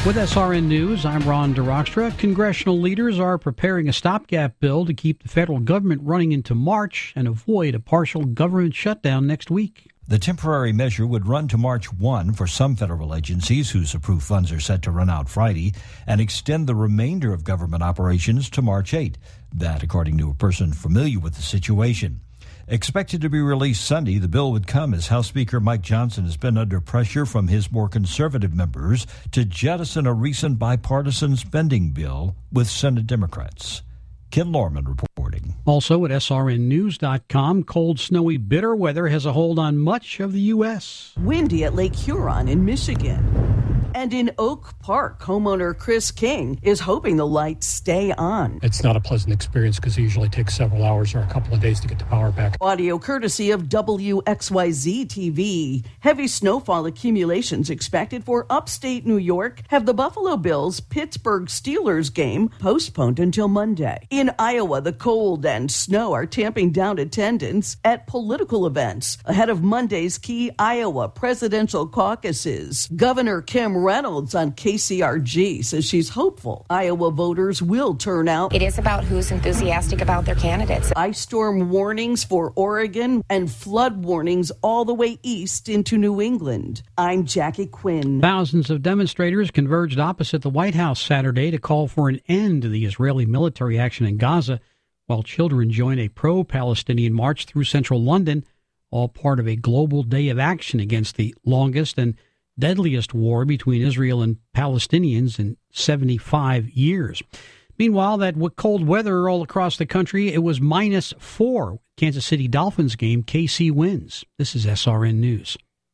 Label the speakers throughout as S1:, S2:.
S1: With SRN News, I'm Ron DeRockstra. Congressional leaders are preparing a stopgap bill to keep the federal government running into March and avoid a partial government shutdown next week.
S2: The temporary measure would run to March 1 for some federal agencies whose approved funds are set to run out Friday and extend the remainder of government operations to March 8. That, according to a person familiar with the situation. Expected to be released Sunday, the bill would come as House Speaker Mike Johnson has been under pressure from his more conservative members to jettison a recent bipartisan spending bill with Senate Democrats. Ken Lorman reporting.
S1: Also at srnnews.com, cold, snowy, bitter weather has a hold on much of the U.S.
S3: Windy at Lake Huron in Michigan. And in Oak Park, homeowner Chris King is hoping the lights stay on.
S4: It's not a pleasant experience because it usually takes several hours or a couple of days to get the power back.
S3: Audio courtesy of WXYZ TV. Heavy snowfall accumulations expected for upstate New York have the Buffalo Bills Pittsburgh Steelers game postponed until Monday. In Iowa, the cold and snow are tamping down attendance at political events ahead of Monday's key Iowa presidential caucuses. Governor Kim Reynolds on KCRG says she's hopeful Iowa voters will turn out.
S5: It is about who's enthusiastic about their candidates.
S3: Ice storm warnings for Oregon and flood warnings all the way east into New England. I'm Jackie Quinn.
S1: Thousands of demonstrators converged opposite the White House Saturday to call for an end to the Israeli military action in Gaza, while children joined a pro-Palestinian march through central London, all part of a global day of action against the longest and deadliest war between Israel and Palestinians in 75 years. Meanwhile, that cold weather all across the country, it was -4. Kansas City Dolphins game, KC wins. This is SRN News.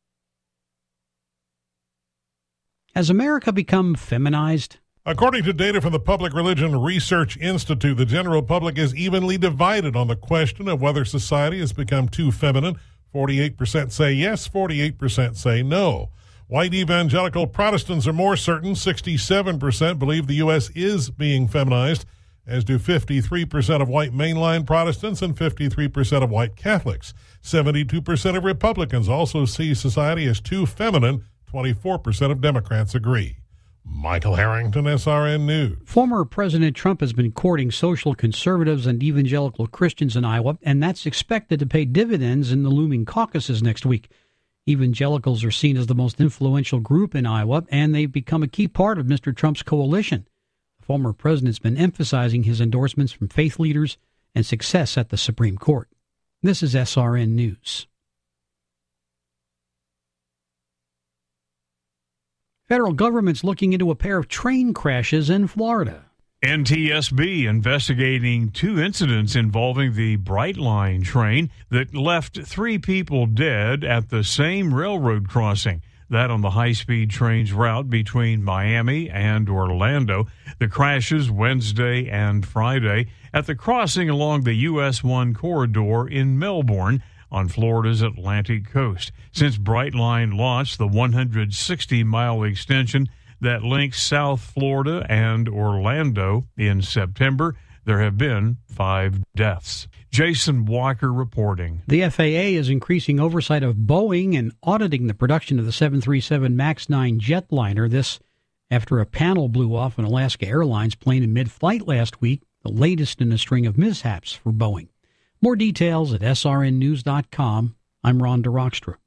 S1: Has America become feminized?
S6: According to data from the Public Religion Research Institute, the general public is evenly divided on the question of whether society has become too feminine. 48% say yes, 48% say no. White evangelical Protestants are more certain. 67% believe the U.S. is being feminized, as do 53% of white mainline Protestants and 53% of white Catholics. 72% of Republicans also see society as too feminine. 24% of Democrats agree. Michael Harrington, SRN News.
S1: Former President Trump has been courting social conservatives and evangelical Christians in Iowa, and that's expected to pay dividends in the looming caucuses next week. Evangelicals are seen as the most influential group in Iowa, and they've become a key part of Mr. Trump's coalition. The former president's been emphasizing his endorsements from faith leaders and success at the Supreme Court. This is SRN News. Federal government's looking into a pair of train crashes in Florida.
S7: NTSB investigating 2 incidents involving the Brightline train that left 3 people dead at the same railroad crossing. That on the high-speed train's route between Miami and Orlando. The crashes Wednesday and Friday at the crossing along the US 1 corridor in Melbourne on Florida's Atlantic coast. Since Brightline launched the 160-mile extension that links South Florida and Orlando in September, there have been 5 deaths. Jason Walker reporting.
S1: The FAA is increasing oversight of Boeing and auditing the production of the 737 MAX 9 jetliner. This after a panel blew off an Alaska Airlines plane in mid-flight last week, the latest in a string of mishaps for Boeing. More details at srnnews.com. I'm Ron DeRockstra.